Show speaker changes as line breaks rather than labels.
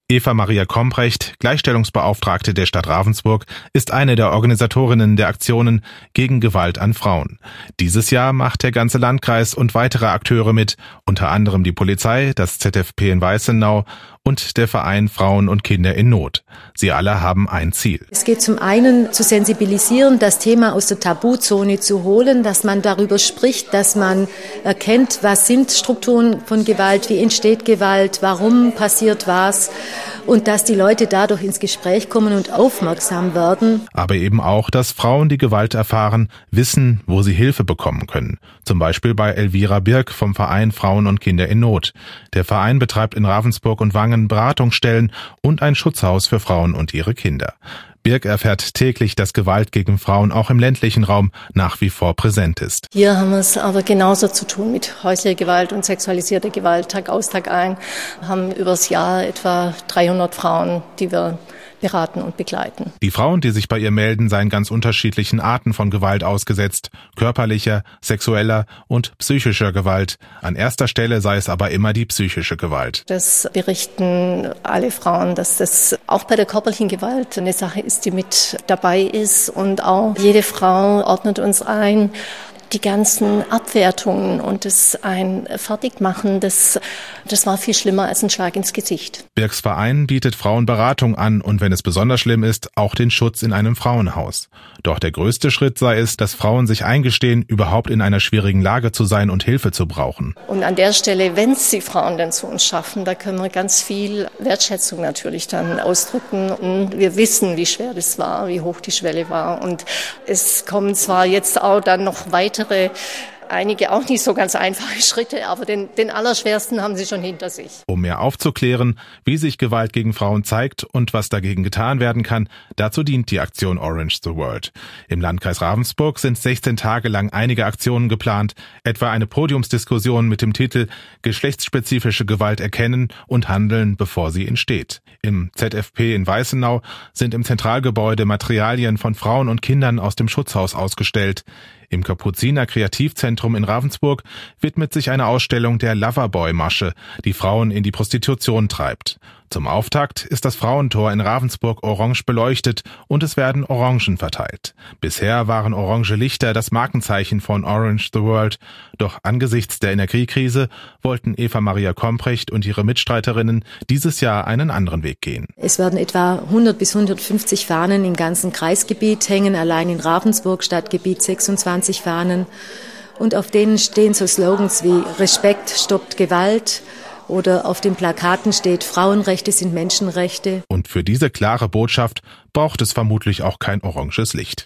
Eva Maria Komprecht, Gleichstellungsbeauftragte der Stadt Ravensburg, ist eine der Organisatorinnen der Aktionen gegen Gewalt an Frauen. Dieses Jahr macht der ganze Landkreis und weitere Akteure mit, unter anderem die Polizei, das ZFP in Weißenau und der Verein Frauen und Kinder in Not. Sie alle haben ein Ziel.
Es geht zum einen zu sensibilisieren, das Thema aus der Tabuzone zu holen, dass man darüber spricht, dass man erkennt, was sind Strukturen von Gewalt, wie entsteht Gewalt, warum passiert was und dass die Leute dadurch ins Gespräch kommen und aufmerksam werden.
Aber eben auch, dass Frauen, die Gewalt erfahren, wissen, wo sie Hilfe bekommen können. Zum Beispiel bei Elvira Birk vom Verein Frauen und Kinder in Not. Der Verein betreibt in Ravensburg und Wangen Beratungsstellen und ein Schutzhaus für Frauen und ihre Kinder. Birk erfährt täglich, dass Gewalt gegen Frauen auch im ländlichen Raum nach wie vor präsent ist.
Hier haben wir es aber genauso zu tun mit häuslicher Gewalt und sexualisierter Gewalt, Tag aus, Tag ein. Wir haben übers Jahr etwa 300 Frauen, die wir beraten und begleiten.
Die Frauen, die sich bei ihr melden, seien ganz unterschiedlichen Arten von Gewalt ausgesetzt, körperlicher, sexueller und psychischer Gewalt. An erster Stelle sei es aber immer die psychische Gewalt.
Das berichten alle Frauen, dass das auch bei der körperlichen Gewalt eine Sache ist, die mit dabei ist, und auch jede Frau ordnet uns ein. Die ganzen Abwertungen und das ein Fertigmachen, das war viel schlimmer als ein Schlag ins Gesicht.
Birks Verein bietet Frauen Beratung an und wenn es besonders schlimm ist, auch den Schutz in einem Frauenhaus. Doch der größte Schritt sei es, dass Frauen sich eingestehen, überhaupt in einer schwierigen Lage zu sein und Hilfe zu brauchen.
Und an der Stelle, wenn es die Frauen dann zu uns schaffen, da können wir ganz viel Wertschätzung natürlich dann ausdrücken. Und wir wissen, wie schwer das war, wie hoch die Schwelle war. Und es kommen zwar jetzt auch dann noch weitere, einige auch nicht so ganz einfache Schritte, aber den allerschwersten haben sie schon hinter sich.
Um mehr aufzuklären, wie sich Gewalt gegen Frauen zeigt und was dagegen getan werden kann, dazu dient die Aktion Orange the World. Im Landkreis Ravensburg sind 16 Tage lang einige Aktionen geplant, etwa eine Podiumsdiskussion mit dem Titel Geschlechtsspezifische Gewalt erkennen und handeln, bevor sie entsteht. Im ZFP in Weißenau sind im Zentralgebäude Materialien von Frauen und Kindern aus dem Schutzhaus ausgestellt. Im Kapuziner Kreativzentrum in Ravensburg widmet sich eine Ausstellung der Loverboy-Masche, die Frauen in die Prostitution treibt. Zum Auftakt ist das Frauentor in Ravensburg orange beleuchtet und es werden Orangen verteilt. Bisher waren orange Lichter das Markenzeichen von Orange the World. Doch angesichts der Energiekrise wollten Eva Maria Komprecht und ihre Mitstreiterinnen dieses Jahr einen anderen Weg gehen.
Es werden etwa 100 bis 150 Fahnen im ganzen Kreisgebiet hängen, allein in Ravensburg Stadtgebiet 26 Fahnen. Und auf denen stehen so Slogans wie Respekt stoppt Gewalt. Oder auf den Plakaten steht, Frauenrechte sind Menschenrechte.
Und für diese klare Botschaft braucht es vermutlich auch kein oranges Licht.